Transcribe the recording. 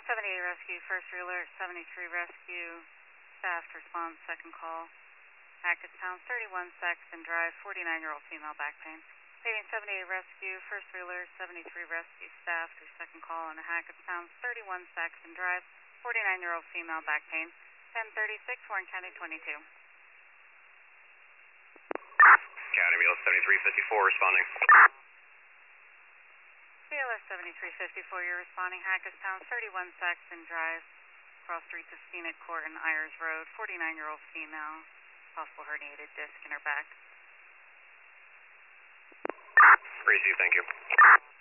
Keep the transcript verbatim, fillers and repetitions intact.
seventy-eight rescue, first alert, seventy-three rescue, staff to respond, second call. Hackettstown, thirty-one Saxton Drive, forty-nine-year-old female back pain. Paying seventy-eight rescue, first alert, seventy-three rescue, staff to second call on Hackettstown, thirty-one Saxton Drive, forty-nine-year-old female back pain. ten thirty-six, Warren County twenty-two. County B L S seventy-three fifty-four responding. B L S seventy-three fifty-four, you're responding. Hackettstown, thirty-one Saxton Drive, cross streets of Scenic Court and Ayers Road, forty-nine-year-old female, possible herniated disc in her back. Receive, thank you.